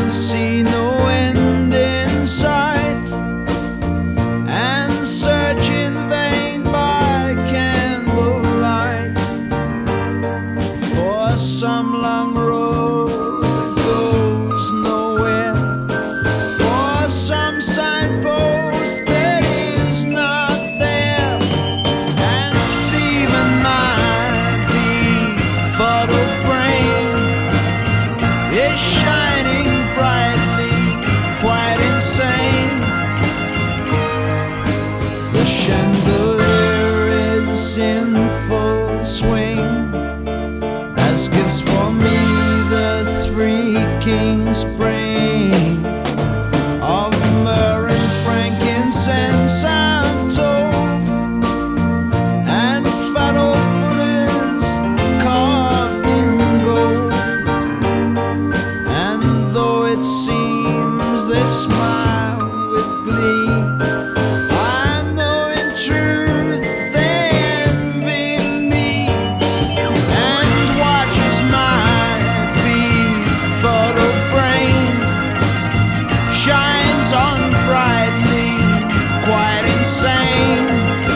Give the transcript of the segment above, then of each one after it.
see no end in sight, and search in vain by candlelight for some long road that goes nowhere, for some signpost that is not there. And even my befuddled brain is shining brightly, quite insane. The chandelier is in full swing, as gifts for me the three kings bring, of myrrh and frankincense I'm told, and fat old Buddhas carved in gold. And though it seems they smile with glee, I know in truth they envy me, and watches my befuddled brain shines on brightly, quite insane.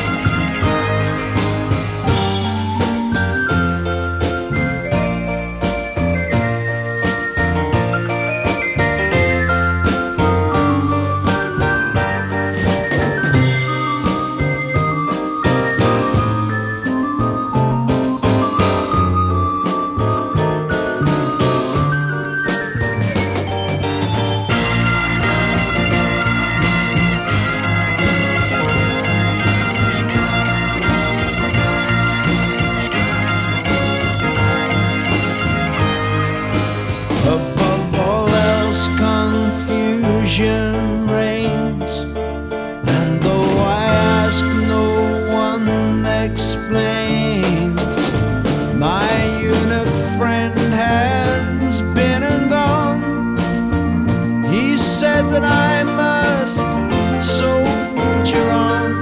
Above all else, confusion reigns, and though I ask, no one explains. My eunuch friend has been and gone. He said that I must soldier on,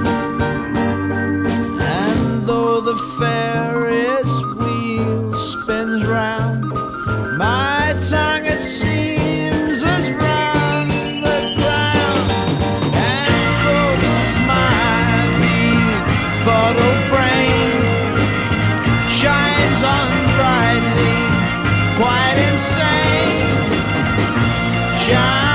and though the Ferris wheel spins round, my tongue, it seems, has run the ground, and corpses my befuddled brain shines on brightly, quite insane. Shine